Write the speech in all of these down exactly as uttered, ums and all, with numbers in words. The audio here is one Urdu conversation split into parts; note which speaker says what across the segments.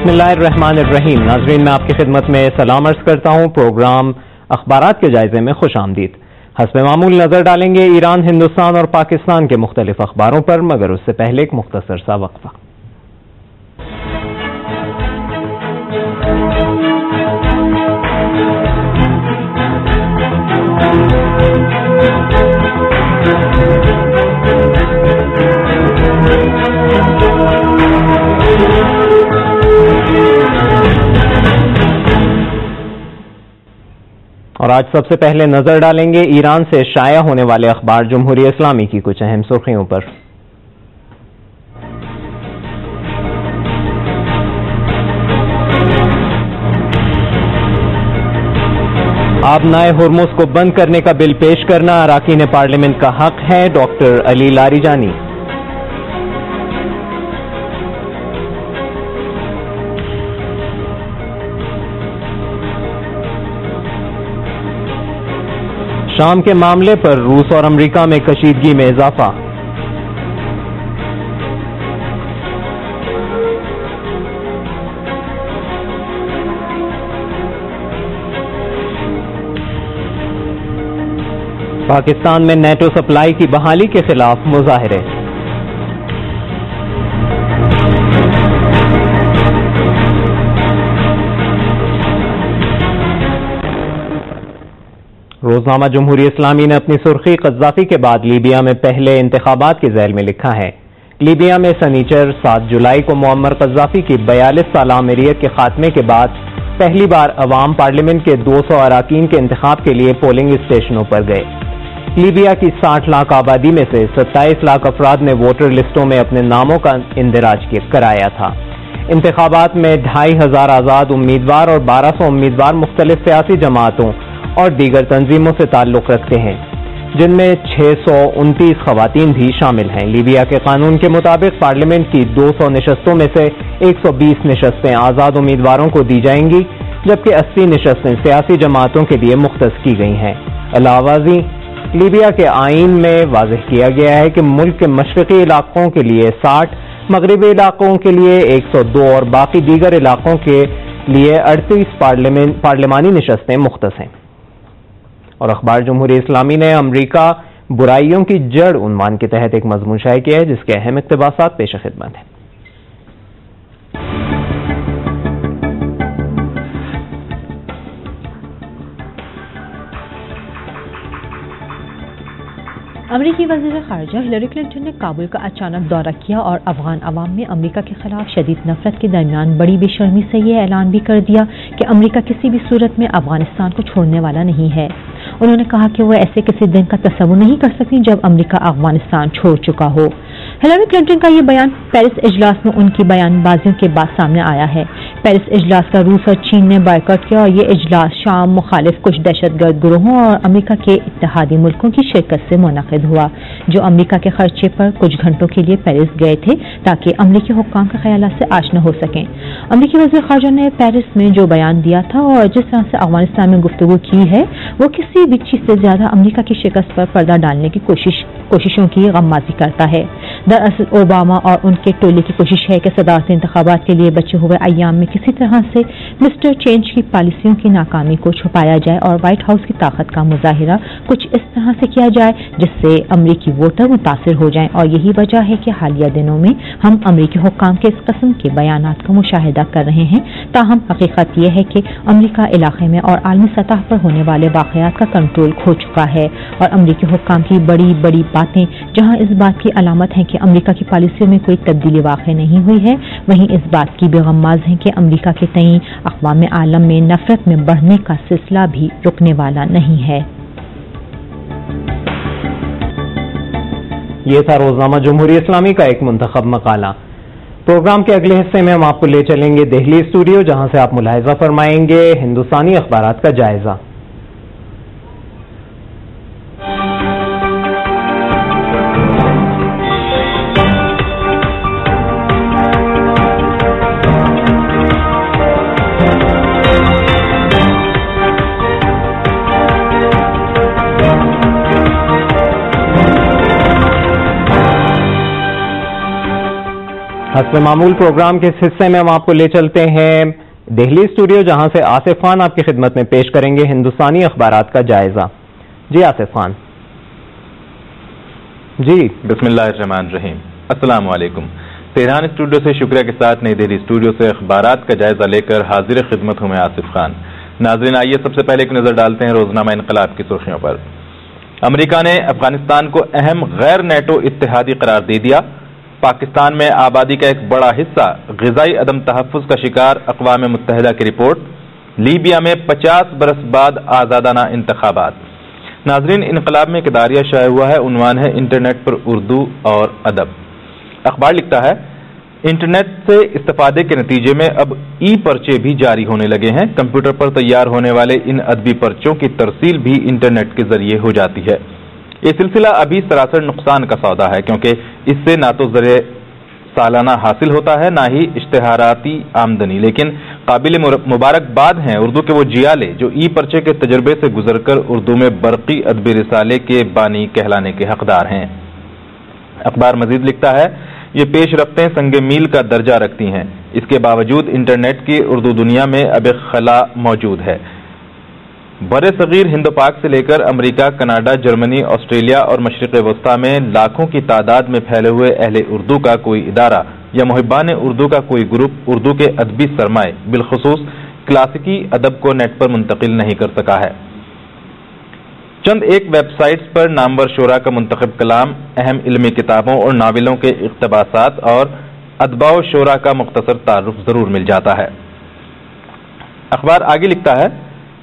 Speaker 1: بسم اللہ الرحمن الرحیم. ناظرین میں آپ کی خدمت میں سلام عرض کرتا ہوں. پروگرام اخبارات کے جائزے میں خوش آمدید. حسب معمول نظر ڈالیں گے ایران، ہندوستان اور پاکستان کے مختلف اخباروں پر، مگر اس سے پہلے ایک مختصر سا وقفہ. اور آج سب سے پہلے نظر ڈالیں گے ایران سے شائع ہونے والے اخبار جمہوریہ اسلامی کی کچھ اہم سرخیوں پر. آبنائے ہرمز کو بند کرنے کا بل پیش کرنا اراکین پارلیمنٹ کا حق ہے، ڈاکٹر علی لاریجانی. شام کے معاملے پر روس اور امریکہ میں کشیدگی میں اضافہ. پاکستان میں نیٹو سپلائی کی بحالی کے خلاف مظاہرے. روزنامہ جمہوریہ اسلامی نے اپنی سرخی قذافی کے بعد لیبیا میں پہلے انتخابات کے ذیل میں لکھا ہے. لیبیا میں سنیچر سات جولائی کو معمر قذافی کی بیالیس سالہ امریت کے خاتمے کے بعد پہلی بار عوام پارلیمنٹ کے دو سو اراکین کے انتخاب کے لیے پولنگ اسٹیشنوں پر گئے. لیبیا کی ساٹھ لاکھ آبادی میں سے ستائیس لاکھ افراد نے ووٹر لسٹوں میں اپنے ناموں کا اندراج کرایا تھا. انتخابات میں ڈھائی ہزار آزاد امیدوار اور بارہ سو امیدوار مختلف سیاسی جماعتوں اور دیگر تنظیموں سے تعلق رکھتے ہیں، جن میں چھ سو انتیس خواتین بھی شامل ہیں. لیبیا کے قانون کے مطابق پارلیمنٹ کی دو سو نشستوں میں سے ایک سو بیس نشستیں آزاد امیدواروں کو دی جائیں گی، جبکہ اسی نشستیں سیاسی جماعتوں کے لیے مختص کی گئی ہیں. علاوہ ازیں لیبیا کے آئین میں واضح کیا گیا ہے کہ ملک کے مشرقی علاقوں کے لیے ساٹھ، مغربی علاقوں کے لیے ایک سو دو اور باقی دیگر علاقوں کے لیے اڑتیس پارلیمانی نشستیں مختص ہیں. اور اخبار جمہوریہ اسلامی نے امریکہ برائیوں کی جڑ عنوان کے تحت ایک مضمون شائع کیا ہے، جس کے اہم اقتباسات پیش خدمت ہیں.
Speaker 2: امریکی وزیر خارجہ ہلری کلنٹن نے کابل کا اچانک دورہ کیا اور افغان عوام میں امریکہ کے خلاف شدید نفرت کے درمیان بڑی بے شرمی سے یہ اعلان بھی کر دیا کہ امریکہ کسی بھی صورت میں افغانستان کو چھوڑنے والا نہیں ہے. انہوں نے کہا کہ وہ ایسے کسی دن کا تصور نہیں کر سکتی جب امریکہ افغانستان چھوڑ چکا ہو. ہلری کلنٹن کا یہ بیان پیرس اجلاس میں ان کی بیان بازیوں کے بعد سامنے آیا ہے. پیرس اجلاس کا روس اور چین نے بائیکاٹ کیا اور یہ اجلاس شام مخالف کچھ دہشت گرد گروہوں اور امریکہ کے اتحادی ملکوں کی شرکت سے منعقد ہوا، جو امریکہ کے خرچے پر کچھ گھنٹوں کے لیے پیرس گئے تھے تاکہ امریکی حکام کے خیالات سے آشنا ہو سکیں. امریکی وزیر خارجہ نے پیرس میں جو بیان دیا تھا اور جس طرح سے افغانستان میں گفتگو کی ہے، وہ کسی بھی چیز سے زیادہ امریکہ کی شکست پر پردہ ڈالنے کی کوشش کوششوں کی غمازی کرتا ہے. دراصل اوباما اور ان کے ٹولے کی کوشش ہے کہ صدارتی انتخابات کے لیے بچے ہوئے ایام میں کسی طرح سے مسٹر چینج کی پالیسیوں کی ناکامی کو چھپایا جائے اور وائٹ ہاؤس کی طاقت کا مظاہرہ کچھ اس طرح سے کیا جائے جس سے امریکی ووٹر متاثر ہو جائیں. اور یہی وجہ ہے کہ حالیہ دنوں میں ہم امریکی حکام کے اس قسم کے بیانات کا مشاہدہ کر رہے ہیں. تاہم حقیقت یہ ہے کہ امریکہ علاقے میں اور عالمی سطح پر ہونے والے واقعات کا کنٹرول کھو چکا ہے اور امریکی حکام کی بڑی بڑی باتیں جہاں اس بات کی علامت ہے کہ امریکہ کی پالیسیوں میں کوئی تبدیلی واقع نہیں ہوئی ہے، وہیں اس بات کی بھی غماز ہے کہ امریکہ کے تئیں اقوام عالم میں نفرت میں بڑھنے کا سلسلہ بھی رکنے والا نہیں ہے.
Speaker 1: یہ تھا روزنامہ جمہوریہ اسلامی کا ایک منتخب مقالہ. پروگرام کے اگلے حصے میں ہم آپ کو لے چلیں گے دہلی اسٹوڈیو، جہاں سے آپ ملاحظہ فرمائیں گے ہندوستانی اخبارات کا جائزہ. حسب معمول پروگرام کے اس حصے میں ہم آپ کو لے چلتے ہیں دہلی اسٹوڈیو، جہاں سے آصف خان آپ کی خدمت میں پیش کریں گے ہندوستانی اخبارات کا جائزہ۔ جی آصف خان۔
Speaker 3: جی بسم اللہ الرحمن الرحیم، السلام علیکم۔ تہران اسٹوڈیو سے شکریہ کے ساتھ نئی دہلی اسٹوڈیو سے اخبارات کا جائزہ لے کر حاضر خدمت ہوں میں آصف خان۔ ناظرین آئیے سب سے پہلے ایک نظر ڈالتے ہیں روزنامہ انقلاب کی سرخیوں پر۔ امریکہ نے افغانستان کو اہم غیر نیٹو اتحادی قرار دے دیا۔ پاکستان میں آبادی کا ایک بڑا حصہ غذائی عدم تحفظ کا شکار، اقوام متحدہ کی رپورٹ۔ لیبیا میں پچاس برس بعد آزادانہ انتخابات۔ ناظرین انقلاب میں ایک اداریہ شائع ہوا ہے، عنوان ہے انٹرنیٹ پر اردو اور ادب۔ اخبار لکھتا ہے انٹرنیٹ سے استفادے کے نتیجے میں اب ای پرچے بھی جاری ہونے لگے ہیں۔ کمپیوٹر پر تیار ہونے والے ان ادبی پرچوں کی ترسیل بھی انٹرنیٹ کے ذریعے ہو جاتی ہے۔ یہ سلسلہ ابھی سراسر نقصان کا سودا ہے، کیونکہ اس سے نہ تو ذریعہ سالانہ حاصل ہوتا ہے نہ ہی اشتہاراتی آمدنی، لیکن قابل مبارکباد ہیں اردو کے وہ جیالے جو ای پرچے کے تجربے سے گزر کر اردو میں برقی ادبی رسالے کے بانی کہلانے کے حقدار ہیں۔ اخبار مزید لکھتا ہے یہ پیش رفتیں سنگ میل کا درجہ رکھتی ہیں، اس کے باوجود انٹرنیٹ کی اردو دنیا میں اب ایک خلا موجود ہے۔ بر صغیر ہند و پاک سے لے کر امریکہ، کینیڈا، جرمنی، آسٹریلیا اور مشرق وسطیٰ میں لاکھوں کی تعداد میں پھیلے ہوئے اہل اردو کا کوئی ادارہ یا محبان اردو کا کوئی گروپ اردو کے ادبی سرمائے بالخصوص کلاسیکی ادب کو نیٹ پر منتقل نہیں کر سکا ہے۔ چند ایک ویب سائٹس پر نامور شعراء کا منتخب کلام، اہم علمی کتابوں اور ناولوں کے اقتباسات اور ادباء و شعراء کا مختصر تعارف ضرور مل جاتا ہے۔ اخبار آگے لکھتا ہے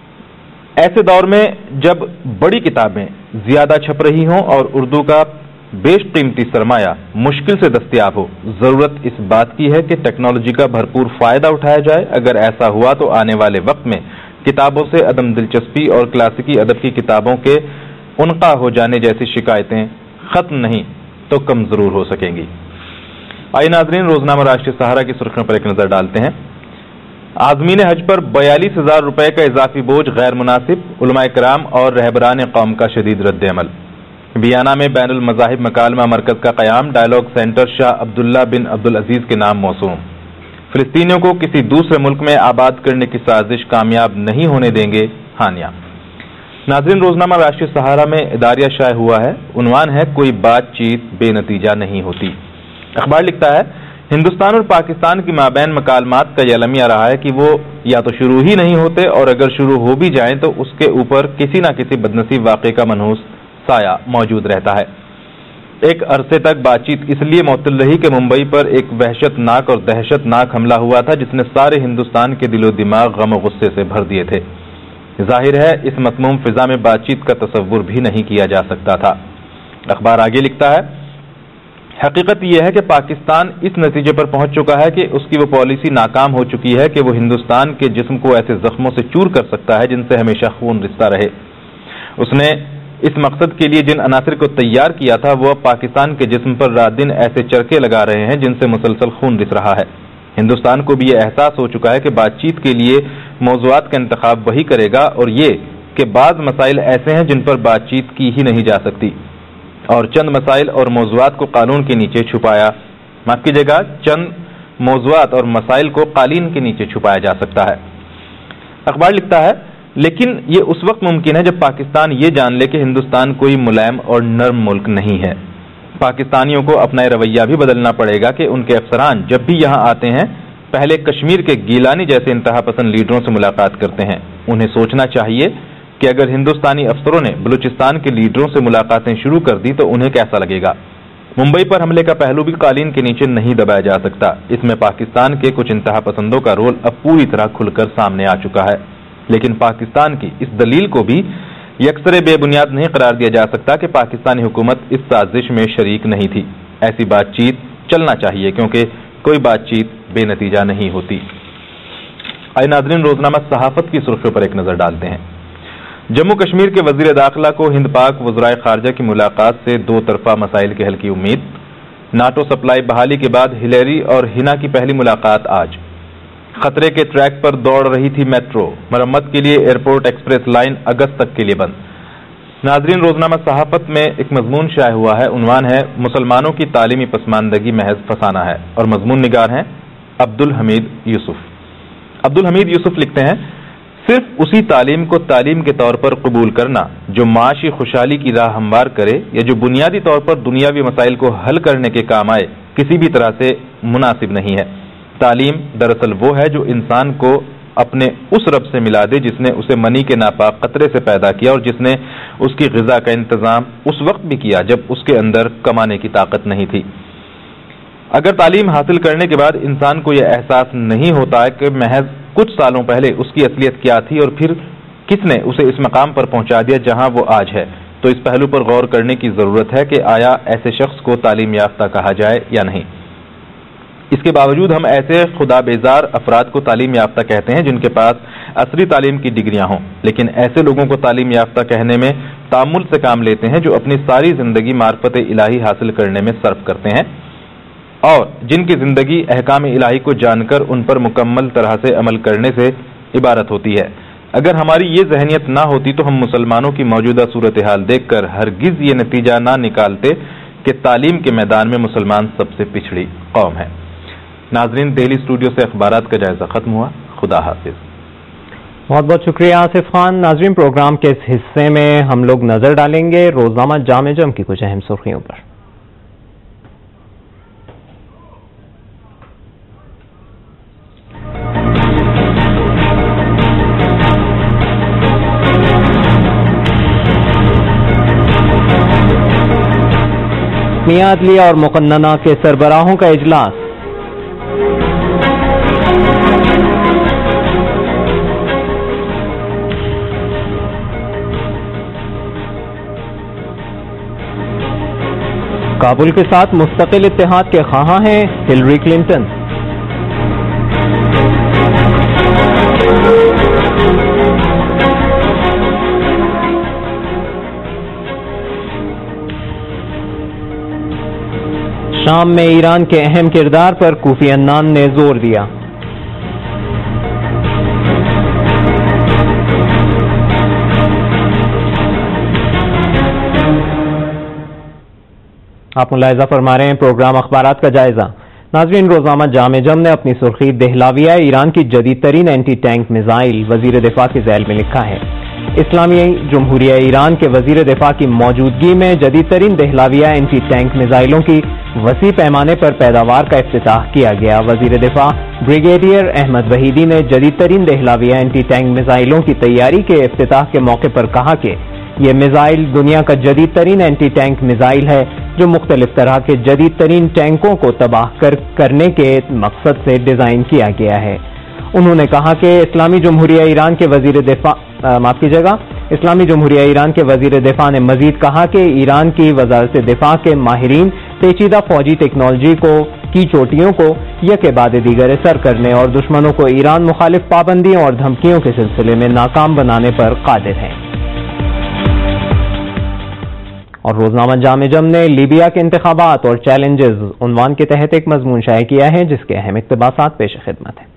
Speaker 3: ایسے دور میں جب بڑی کتابیں زیادہ چھپ رہی ہوں اور اردو کا بیش قیمتی سرمایہ مشکل سے دستیاب ہو، ضرورت اس بات کی ہے کہ ٹیکنالوجی کا بھرپور فائدہ اٹھایا جائے۔ اگر ایسا ہوا تو آنے والے وقت میں کتابوں سے عدم دلچسپی اور کلاسیکی ادب کی کتابوں کے عنقا ہو جانے جیسی شکایتیں ختم نہیں تو کم ضرور ہو سکیں گی۔ آئیے ناظرین روزنامہ راشٹریہ سہارا کی سرخیوں پر ایک نظر ڈالتے ہیں۔ عازمین حج پر بیالیس ہزار روپے کا اضافی بوجھ غیر مناسب، علماء کرام اور رہبران قوم کا شدید رد عمل۔ بیانہ میں بین المذاہب مکالمہ مرکز کا قیام، dialogue centre Shah Abdullah bin Abdulaziz کے نام موسوم۔ فلسطینیوں کو کسی دوسرے ملک میں آباد کرنے کی سازش کامیاب نہیں ہونے دیں گے ہانیہ۔ ناظرین روزنامہ راشٹریہ سہارا میں اداریہ شائع ہوا ہے، عنوان ہے کوئی بات چیت بے نتیجہ نہیں ہوتی۔ اخبار لکھتا ہے ہندوستان اور پاکستان کی مابین مکالمات کا یہ المیہ رہا ہے کہ وہ یا تو شروع ہی نہیں ہوتے اور اگر شروع ہو بھی جائیں تو اس کے اوپر کسی نہ کسی بدنصیب واقعے کا منحوس سایہ موجود رہتا ہے۔ ایک عرصے تک بات چیت اس لیے معطل رہی کہ ممبئی پر ایک وحشت ناک اور دہشت ناک حملہ ہوا تھا جس نے سارے ہندوستان کے دل و دماغ غم و غصے سے بھر دیے تھے۔ ظاہر ہے اس مسموم فضا میں بات چیت کا تصور بھی نہیں کیا جا سکتا تھا۔ اخبار آگے لکھتا ہے حقیقت یہ ہے کہ پاکستان اس نتیجے پر پہنچ چکا ہے کہ اس کی وہ پالیسی ناکام ہو چکی ہے کہ وہ ہندوستان کے جسم کو ایسے زخموں سے چور کر سکتا ہے جن سے ہمیشہ خون رستا رہے۔ اس نے اس مقصد کے لیے جن عناصر کو تیار کیا تھا وہ اب پاکستان کے جسم پر رات دن ایسے چرکے لگا رہے ہیں جن سے مسلسل خون رس رہا ہے۔ ہندوستان کو بھی یہ احساس ہو چکا ہے کہ بات چیت کے لیے موضوعات کا انتخاب وہی کرے گا اور یہ کہ بعض مسائل ایسے ہیں جن پر بات چیت کی ہی نہیں جا سکتی اور چند مسائل اور موضوعات کو قانون کے نیچے چھپایا معاف کیجیے گا چند موضوعات اور مسائل کو قالین کے نیچے چھپایا جا سکتا ہے۔ اخبار لکھتا ہے لیکن یہ اس وقت ممکن ہے جب پاکستان یہ جان لے کہ ہندوستان کوئی ملائم اور نرم ملک نہیں ہے۔ پاکستانیوں کو اپنا رویہ بھی بدلنا پڑے گا کہ ان کے افسران جب بھی یہاں آتے ہیں پہلے کشمیر کے گیلانی جیسے انتہا پسند لیڈروں سے ملاقات کرتے ہیں۔ انہیں سوچنا چاہیے کہ اگر ہندوستانی افسروں نے بلوچستان کے لیڈروں سے ملاقاتیں شروع کر دی تو انہیں کیسا لگے گا۔ ممبئی پر حملے کا پہلو بھی قالین کے نیچے نہیں دبایا جا سکتا۔ اس میں پاکستان کے کچھ انتہا پسندوں کا رول اب پوری طرح کھل کر سامنے آ چکا ہے، لیکن پاکستان کی اس دلیل کو بھی یکسر بے بنیاد نہیں قرار دیا جا سکتا کہ پاکستانی حکومت اس سازش میں شریک نہیں تھی۔ ایسی بات چیت چلنا چاہیے کیونکہ کوئی بات چیت بے نتیجہ نہیں ہوتی۔ آئے ناظرین روزنامہ صحافت کی سرخیوں پر ایک نظر ڈالتے ہیں۔ جموں کشمیر کے وزیر داخلہ کو ہند پاک وزرائے خارجہ کی ملاقات سے دو طرفہ مسائل کے حل کی امید۔ ناٹو سپلائی بحالی کے بعد ہلیری اور ہنا کی پہلی ملاقات آج۔ خطرے کے ٹریک پر دوڑ رہی تھی میٹرو، مرمت کے لیے ایئرپورٹ ایکسپریس لائن اگست تک کے لیے بند۔ ناظرین، روزنامہ صحافت میں ایک مضمون شائع ہوا ہے، عنوان ہے مسلمانوں کی تعلیمی پسماندگی محض فسانہ ہے، اور مضمون نگار ہیں عبدالحمید یوسف۔ عبدالحمید یوسف لکھتے ہیں، صرف اسی تعلیم کو تعلیم کے طور پر قبول کرنا جو معاشی خوشحالی کی راہ ہموار کرے یا جو بنیادی طور پر دنیاوی مسائل کو حل کرنے کے کام آئے، کسی بھی طرح سے مناسب نہیں ہے۔ تعلیم دراصل وہ ہے جو انسان کو اپنے اس رب سے ملا دے جس نے اسے منی کے ناپاک قطرے سے پیدا کیا اور جس نے اس کی غذا کا انتظام اس وقت بھی کیا جب اس کے اندر کمانے کی طاقت نہیں تھی۔ اگر تعلیم حاصل کرنے کے بعد انسان کو یہ احساس نہیں ہوتا ہے کہ محض کچھ سالوں پہلے اس کی اصلیت کیا تھی اور پھر کس نے اسے اس مقام پر پہنچا دیا جہاں وہ آج ہے، تو اس پہلو پر غور کرنے کی ضرورت ہے کہ آیا ایسے شخص کو تعلیم یافتہ کہا جائے یا نہیں۔ اس کے باوجود ہم ایسے خدا بیزار افراد کو تعلیم یافتہ کہتے ہیں جن کے پاس عصری تعلیم کی ڈگریاں ہوں، لیکن ایسے لوگوں کو تعلیم یافتہ کہنے میں تامل سے کام لیتے ہیں جو اپنی ساری زندگی معرفت الہی حاصل کرنے میں صرف کرتے ہیں اور جن کی زندگی احکام الہی کو جان کر ان پر مکمل طرح سے عمل کرنے سے عبارت ہوتی ہے۔ اگر ہماری یہ ذہنیت نہ ہوتی تو ہم مسلمانوں کی موجودہ صورتحال دیکھ کر ہرگز یہ نتیجہ نہ نکالتے کہ تعلیم کے میدان میں مسلمان سب سے پچھڑی قوم ہے۔ ناظرین، دہلی اسٹوڈیو سے اخبارات کا جائزہ ختم ہوا۔ خدا حافظ۔
Speaker 1: بہت بہت شکریہ آصف خان۔ ناظرین، پروگرام کے اس حصے میں ہم لوگ نظر ڈالیں گے روزنامہ جام جم کی کچھ اہم سرخیوں پر۔ میاں عدلیہ اور مقننہ کے سربراہوں کا اجلاس۔ کابل کے ساتھ مستقل اتحاد کے خواہاں ہیں ہلری کلنٹن۔ شام میں ایران کے اہم کردار پر کوفی عنان نے زور دیا۔ آپ ملاحظہ فرما رہے ہیں پروگرام اخبارات کا جائزہ۔ ناظرین، روزنامہ جام جم نے اپنی سرخی دہلاویہ ایران کی جدید ترین اینٹی ٹینک میزائل وزیر دفاع کے ذیل میں لکھا ہے۔ اسلامی جمہوریہ ایران کے وزیر دفاع کی موجودگی میں جدید ترین دہلاویہ اینٹی ٹینک میزائلوں کی وسیع پیمانے پر پیداوار کا افتتاح کیا گیا۔ وزیر دفاع بریگیڈیئر احمد وحیدی نے جدید ترین دہلاویہ اینٹی ٹینک میزائلوں کی تیاری کے افتتاح کے موقع پر کہا کہ یہ میزائل دنیا کا جدید ترین اینٹی ٹینک میزائل ہے جو مختلف طرح کے جدید ترین ٹینکوں کو تباہ کر کرنے کے مقصد سے ڈیزائن کیا گیا ہے۔ انہوں نے کہا کہ اسلامی جمہوریہ ایران کے وزیر دفاع معاف کیجیے گا اسلامی جمہوریہ ایران کے وزیر دفاع نے مزید کہا کہ ایران کی وزارت دفاع کے ماہرین پیچیدہ فوجی ٹیکنالوجی کو کی چوٹیوں کو یکے بعد دیگر سر کرنے اور دشمنوں کو ایران مخالف پابندیوں اور دھمکیوں کے سلسلے میں ناکام بنانے پر قادر ہیں۔ اور روزنامہ جام جم نے لیبیا کے انتخابات اور چیلنجز عنوان کے تحت ایک مضمون شائع کیا ہے جس کے اہم اقتباسات پیش خدمت ہیں۔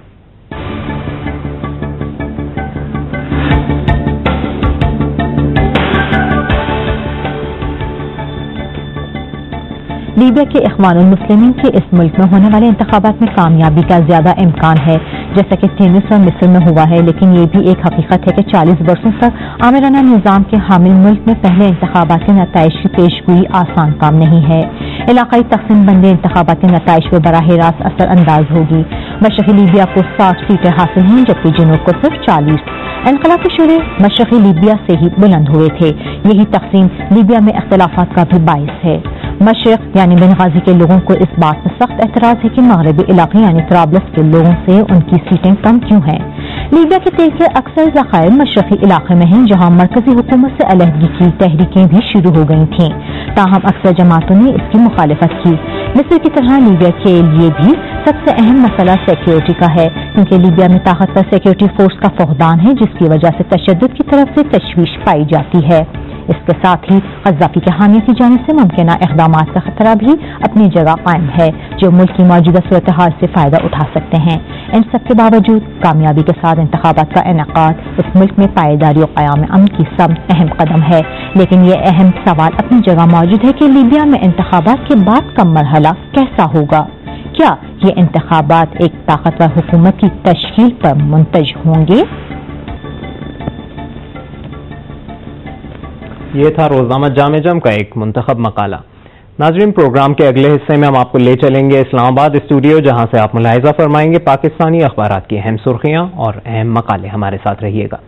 Speaker 2: لیبیا کے اخوان المسلمین کے اس ملک میں ہونے والے انتخابات میں کامیابی کا زیادہ امکان ہے جیسا کہ تونس اور مصر میں ہوا ہے، لیکن یہ بھی ایک حقیقت ہے کہ چالیس برسوں تک آمرانہ نظام کے حامل ملک میں پہلے انتخابات کے نتائج کی پیش گوئی آسان کام نہیں ہے۔ علاقائی تقسیم بندی انتخابات کے نتائج پر براہ راست اثر انداز ہوگی۔ مشرقی لیبیا کو ساٹھ سیٹیں حاصل ہوئیں جبکہ جنوب کو صرف چالیس۔ انقلاب کے شعلے مشرقی لیبیا سے ہی بلند ہوئے تھے۔ یہی تقسیم لیبیا میں اختلافات کا بھی باعث ہے۔ مشرق یعنی بنغازی کے لوگوں کو اس بات پر سخت اعتراض ہے کہ مغربی علاقے یعنی طرابلس کے لوگوں سے ان کی سیٹیں کم کیوں ہیں۔ لیبیا کے تیل کے اکثر ذخائر مشرقی علاقے میں ہیں جہاں مرکزی حکومت سے علیحدگی کی تحریکیں بھی شروع ہو گئی تھیں، تاہم اکثر جماعتوں نے اس کی مخالفت کی۔ مصر کی طرح لیبیا کے لیے بھی سب سے اہم مسئلہ سیکیورٹی کا ہے کیونکہ لیبیا میں طاقتور سیکیورٹی فورس کا فقدان ہے جس کی وجہ سے تشدد کی طرف سے تشویش پائی جاتی ہے۔ اس کے ساتھ ہی قذافی کے حامیوں کی جانب سے ممکنہ اقدامات کا خطرہ بھی اپنی جگہ قائم ہے جو ملک کی موجودہ صورتحال سے فائدہ اٹھا سکتے ہیں۔ ان سب کے باوجود کامیابی کے ساتھ انتخابات کا انعقاد اس ملک میں پائیداری و قیام امن کی سمت اہم قدم ہے، لیکن یہ اہم سوال اپنی جگہ موجود ہے کہ لیبیا میں انتخابات کے بعد کا مرحلہ کیسا ہوگا؟ کیا یہ انتخابات ایک طاقتور حکومت کی تشکیل پر منتج ہوں گے؟
Speaker 1: یہ تھا روزنامہ جامع جم کا ایک منتخب مقالہ۔ ناظرین، پروگرام کے اگلے حصے میں ہم آپ کو لے چلیں گے اسلام آباد اسٹوڈیو، جہاں سے آپ ملاحظہ فرمائیں گے پاکستانی اخبارات کی اہم سرخیاں اور اہم مقالے۔ ہمارے ساتھ رہیے گا۔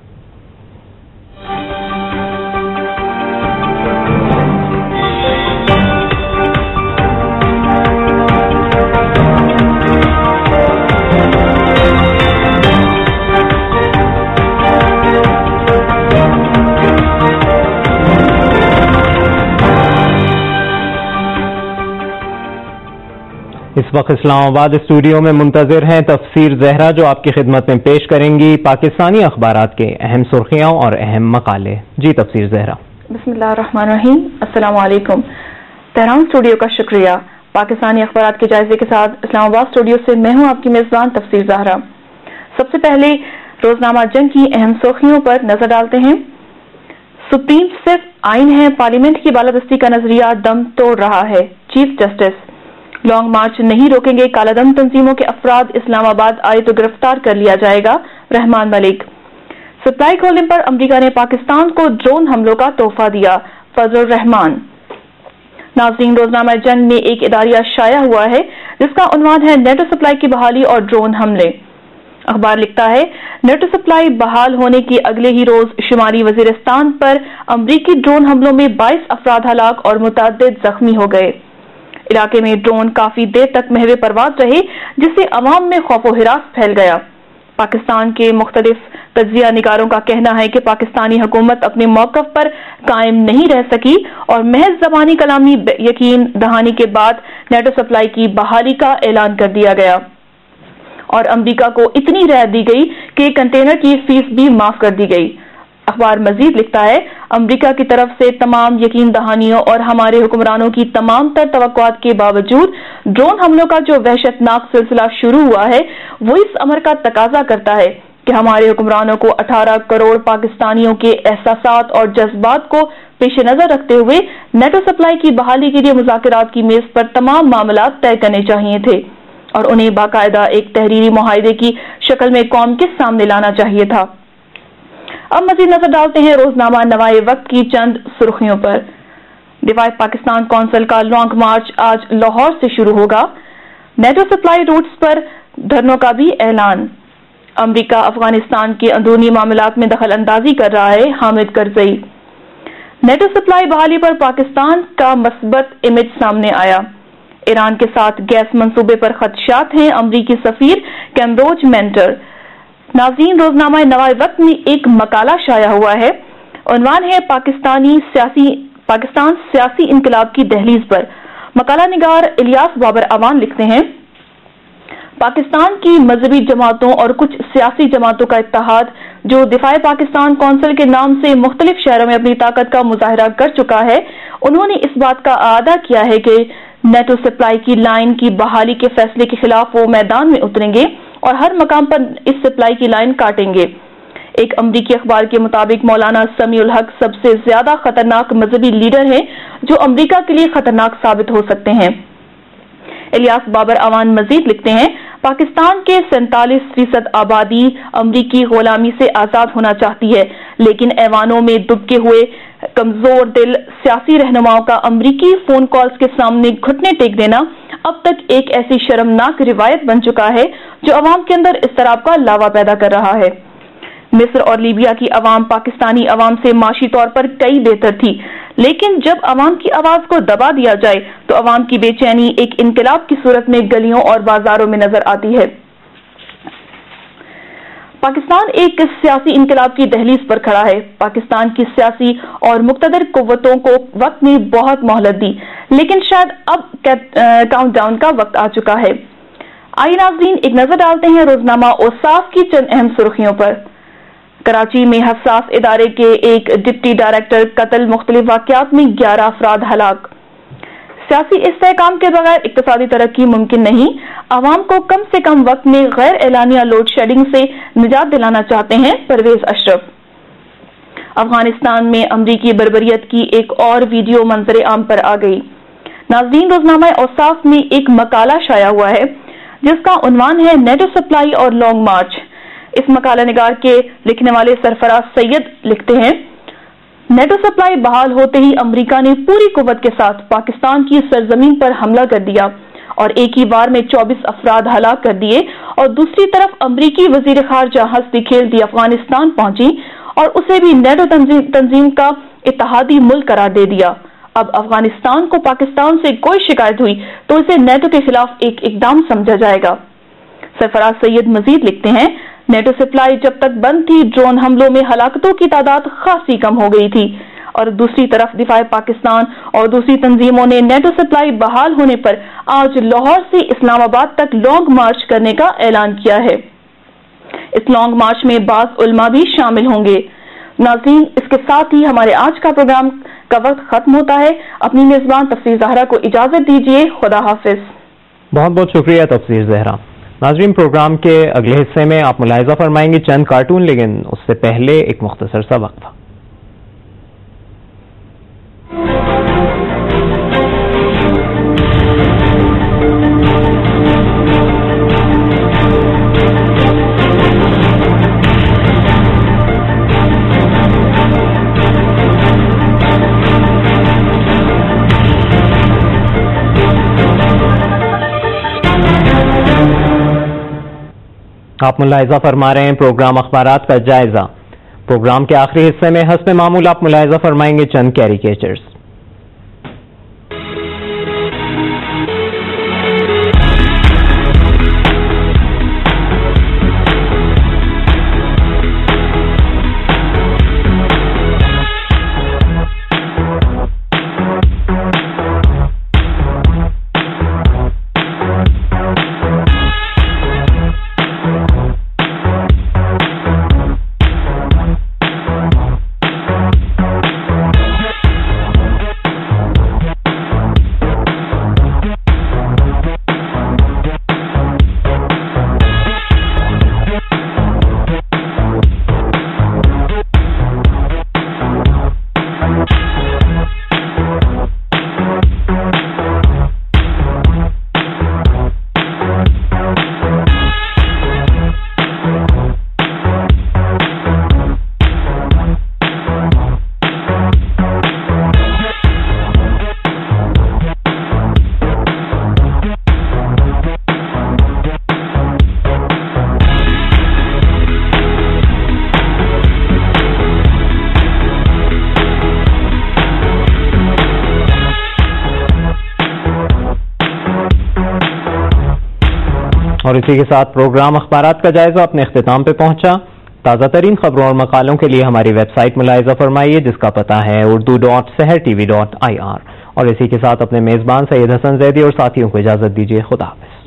Speaker 1: اس وقت اسلام آباد اسٹوڈیو میں منتظر ہیں تفسیر زہرا، جو آپ کی خدمت میں پیش کریں گی پاکستانی اخبارات کے اہم سرخیاں اور اہم مقالے۔ جی تفسیر زہرا۔
Speaker 4: بسم اللہ الرحمن الرحیم۔ السلام علیکم۔ تہران اسٹوڈیو کا شکریہ۔ پاکستانی اخبارات کے جائزے کے ساتھ اسلام آباد اسٹوڈیو سے میں ہوں آپ کی میزبان تفسیر زہرا۔ سب سے پہلے روزنامہ جنگ کی اہم سرخیوں پر نظر ڈالتے ہیں۔ سپریم صرف آئین ہے، پارلیمنٹ کی بالادستی کا نظریہ دم توڑ رہا ہے، چیف جسٹس۔ لانگ مارچ نہیں روکیں گے، کالا دم تنظیموں کے افراد اسلام آباد آئے تو گرفتار کر لیا جائے گا، رحمان ملک۔ سپلائی کھولنے پر امریکہ نے پاکستان کو ڈرون حملوں کا تحفہ دیا، فضل الرحمان۔ ناظرین، روزنامہ جنگ میں ایک اداریہ شائع ہوا ہے جس کا عنوان ہے نیٹو سپلائی کی بحالی اور ڈرون حملے۔ اخبار لکھتا ہے نیٹو سپلائی بحال ہونے کے اگلے ہی روز شمالی وزیرستان پر امریکی ڈرون حملوں میں بائیس افراد ہلاک اور متعدد زخمی ہو گئے۔ علاقے میں ڈرون کافی دیر تک محو پرواز رہے، جس سے عوام میں خوف و ہراس پھیل گیا۔ پاکستان کے مختلف تجزیہ نگاروں کا کہنا ہے کہ پاکستانی حکومت اپنے موقف پر قائم نہیں رہ سکی اور محض زبانی کلامی یقین دہانی کے بعد نیٹو سپلائی کی بحالی کا اعلان کر دیا گیا اور امریکہ کو اتنی رعایت دی گئی کہ کنٹینر کی فیس بھی معاف کر دی گئی۔ اخبار مزید لکھتا ہے امریکہ کی طرف سے تمام یقین دہانیوں اور ہمارے حکمرانوں کی تمام تر توقعات کے باوجود ڈرون حملوں کا جو وحشتناک سلسلہ شروع ہوا ہے وہ اس امر کا تقاضا کرتا ہے کہ ہمارے حکمرانوں کو اٹھارہ کروڑ پاکستانیوں کے احساسات اور جذبات کو پیش نظر رکھتے ہوئے نیٹو سپلائی کی بحالی کے لیے مذاکرات کی میز پر تمام معاملات طے کرنے چاہیے تھے اور انہیں باقاعدہ ایک تحریری معاہدے کی شکل میں قوم کے سامنے لانا چاہیے تھا۔ اب مزید نظر ڈالتے ہیں روزنامہ نوائے وقت کی چند سرخیوں پر۔ دفاع پاکستان کونسل کا لانگ مارچ آج لاہور سے شروع ہوگا۔ نیٹو سپلائی روٹس پر دھرنوں کا بھی اعلان۔ امریکہ افغانستان کے اندرونی معاملات میں دخل اندازی کر رہا ہے، حامد کرزئی۔ نیٹو سپلائی بحالی پر پاکستان کا مثبت امیج سامنے آیا۔ ایران کے ساتھ گیس منصوبے پر خدشات ہیں، امریکی سفیر کیمبروج مینٹر۔ ناظرین، روزنامہ نوائے وقت میں ایک مقالہ شائع ہوا ہے، عنوان ہے پاکستانی سیاسی پاکستان سیاسی انقلاب کی دہلیز پر۔ مقالہ نگار الیاس بابر اوان لکھتے ہیں پاکستان کی مذہبی جماعتوں اور کچھ سیاسی جماعتوں کا اتحاد جو دفاع پاکستان کونسل کے نام سے مختلف شہروں میں اپنی طاقت کا مظاہرہ کر چکا ہے، انہوں نے اس بات کا اعادہ کیا ہے کہ نیٹو سپلائی کی لائن کی بحالی کے فیصلے کے خلاف وہ میدان میں اتریں گے اور ہر مقام پر اس سپلائی کی لائن کاٹیں گے۔ ایک امریکی اخبار کے مطابق مولانا سمیع الحق سب سے زیادہ خطرناک مذہبی لیڈر ہیں جو امریکہ کے لیے خطرناک ثابت ہو سکتے ہیں۔ الیاس بابر اوان مزید لکھتے ہیں پاکستان کے سینتالیس فیصد آبادی امریکی غلامی سے آزاد ہونا چاہتی ہے، لیکن ایوانوں میں دبکے ہوئے کمزور دل سیاسی رہنماؤں کا امریکی فون کالز کے سامنے گھٹنے ٹیک دینا اب تک ایک ایسی شرمناک روایت بن چکا ہے جو عوام کے اندر اضطراب کا لاوا پیدا کر رہا ہے۔ مصر اور لیبیا کی عوام پاکستانی عوام سے معاشی طور پر کئی بہتر تھی، لیکن جب عوام کی آواز کو دبا دیا جائے تو عوام کی بے چینی ایک انقلاب کی صورت میں گلیوں اور بازاروں میں نظر آتی ہے۔ پاکستان ایک سیاسی انقلاب کی دہلیز پر کھڑا ہے۔ پاکستان کی سیاسی اور مقتدر قوتوں کو وقت نے بہت مہلت دی، لیکن شاید اب کاؤنٹ ڈاؤن کا وقت آ چکا ہے۔ آئیے ناظرین ایک نظر ڈالتے ہیں روزنامہ اوصاف کی چند اہم سرخیوں پر۔ کراچی میں حساس ادارے کے ایک ڈپٹی ڈائریکٹر قتل، مختلف واقعات میں گیارہ افراد ہلاک۔ سیاسی استحکام کے بغیر اقتصادی ترقی ممکن نہیں، عوام کو کم سے کم وقت میں غیر اعلانیہ لوڈ شیڈنگ سے نجات دلانا چاہتے ہیں پرویز اشرف۔ افغانستان میں امریکی بربریت کی ایک اور ویڈیو منظر عام پر آ گئی۔ ناظرین، روزنامہ اوصاف میں ایک مقالہ شائع ہوا ہے جس کا عنوان ہے نیٹو سپلائی اور لانگ مارچ۔ اس مقالہ نگار کے لکھنے والے سرفراز سید لکھتے ہیں، نیٹو سپلائی بحال ہوتے ہی امریکہ نے پوری قوت کے ساتھ پاکستان کی سرزمین پر حملہ کر دیا اور ایک ہی بار میں چوبیس افراد ہلاک کر دیے، اور دوسری طرف امریکی وزیر خارجہ ہستی کھیلتی افغانستان پہنچی اور اسے بھی نیٹو تنظیم, تنظیم کا اتحادی ملک قرار دے دیا۔ اب افغانستان کو پاکستان سے کوئی شکایت ہوئی تو اسے نیٹو کے خلاف ایک اقدام سمجھا جائے گا۔ سرفراز سید مزید لکھتے ہیں، نیٹو سپلائی جب تک بند تھی ڈرون حملوں میں ہلاکتوں کی تعداد خاصی کم ہو گئی تھی، اور دوسری طرف دفاع پاکستان اور دوسری تنظیموں نے نیٹو سپلائی بحال ہونے پر آج لاہور سے اسلام آباد تک لانگ مارچ کرنے کا اعلان کیا ہے۔ اس لانگ مارچ میں بعض علماء بھی شامل ہوں گے۔ ناظرین، اس کے ساتھ ہی ہمارے آج کا پروگرام کا وقت ختم ہوتا ہے۔ اپنی میزبان تفسیر زہرا کو اجازت دیجیے، خدا حافظ۔
Speaker 1: بہت بہت شکریہ تفسیر زہرا۔ ناظرین، پروگرام کے اگلے حصے میں آپ ملاحظہ فرمائیں گے چند کارٹون، لیکن اس سے پہلے ایک مختصر سا وقفہ۔ آپ ملاحظہ فرما رہے ہیں پروگرام اخبارات کا جائزہ۔ پروگرام کے آخری حصے میں حسب معمول آپ ملاحظہ فرمائیں گے چند کیریکیچرز۔ اور اسی کے ساتھ پروگرام اخبارات کا جائزہ اپنے اختتام پہ پہنچا۔ تازہ ترین خبروں اور مقالوں کے لیے ہماری ویب سائٹ ملاحظہ فرمائیے، جس کا پتہ ہے Urdu dot Sahar TV dot I R آر۔ اور اسی کے ساتھ اپنے میزبان سید حسن زیدی اور ساتھیوں کو اجازت دیجیے، خدا حافظ۔